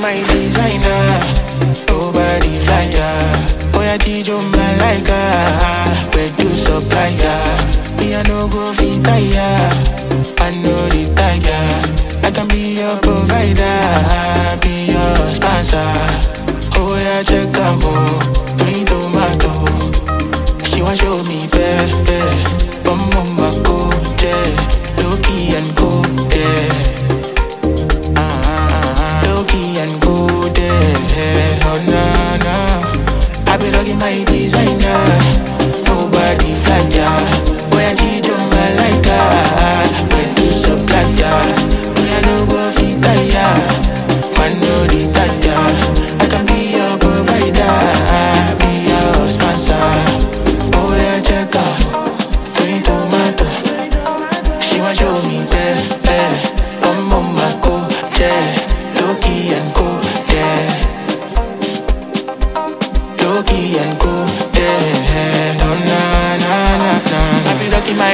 my designer. Nobody flyer. Boy, I teach you my like where to supply ya. Me I no go fit tire. I know the tire. I can be your provider, be your sponsor. Oh yeah, check out green tomato. She want show me baby, bum my go yeah, low key and go yeah, low key and go yeah. Oh nah nah, I be rocking my designer. Nobody fly ya. Boy I teach you my like where to supply ya. Me I no go fit tire. Man no retire. I can be your provider, be your sponsor. Oh yeah, check out green tomato. She want show me baby, I'm on my go yeah, low key and go yeah, low key and go yeah. No na na na na. I be rocking my.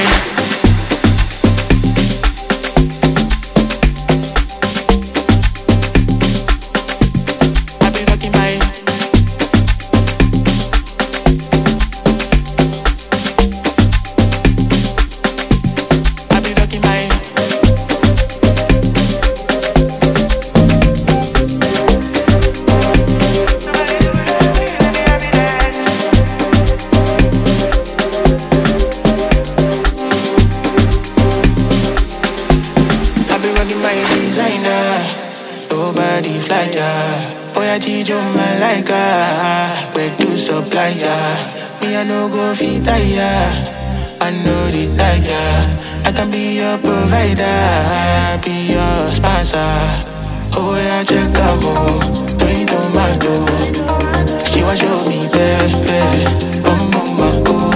Nobody fly ya. Boy I teach you my like where to supply ya. Me I no go fit tire. I know the tire. I can be your provider, be your sponsor. Oh yeah, check out green tomato. She want show me baby, my go.